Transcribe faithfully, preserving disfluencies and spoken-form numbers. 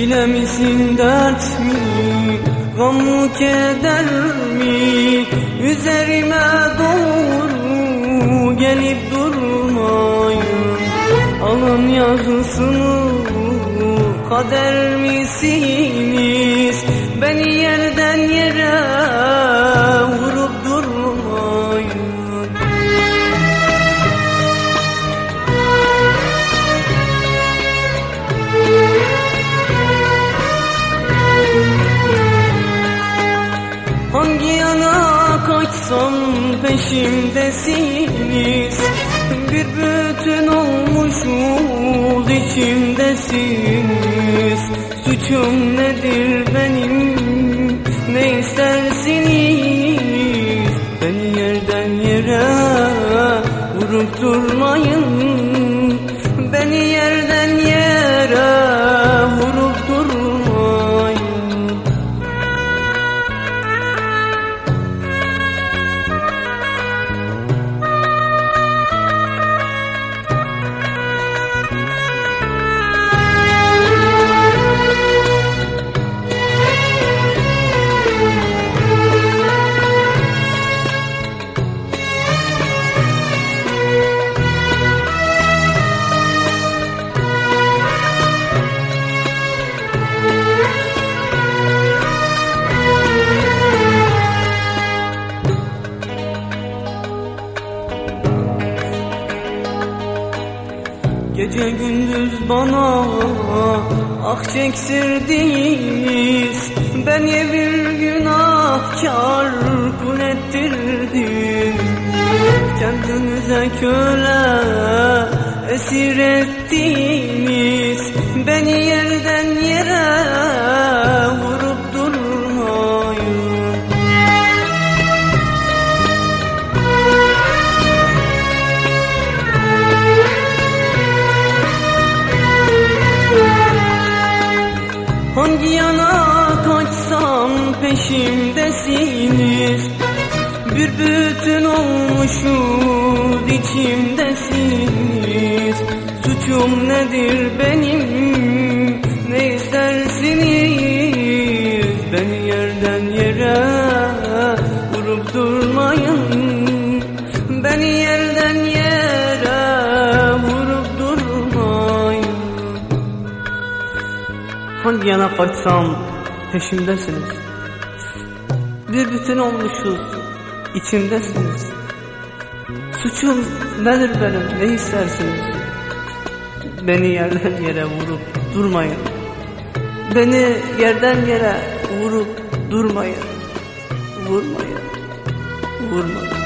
Çile misin, dert mi, gam mı, keder mi? Üzerime doğru gelip durmayın. Alın yazısını kader misiniz? Beni yerden yere vurup durmayın. Hangi yana kaçsam peşimdesiniz. Bir bütün olmuşuz, içimdesiniz. Suçum nedir benim, ne istersiniz? Beni yerden yere vurup durmayın. Beni yerden yere vurup durmayın. Gece gündüz bana ah çektirdiniz. Beni bir günahkar kul ettirdiniz. Kendinize köle esir ettiniz. Beni yerden yere vurup durmayın. Hangi yana kaçsam peşimdesiniz. Bir bütün olmuşuz, içimdesiniz. Suçum nedir benim, ne istersiniz? Beni yerden yere vurup durmayın. Beni yerden yere vurup durmayın. Hangi yana kaçsam peşimdesiniz. Bir bütün olmuşuz, içimdesiniz. Suçum nedir benim, ne istersiniz? Beni yerden yere vurup durmayın. Beni yerden yere vurup durmayın. Vurmayın, vurmayın.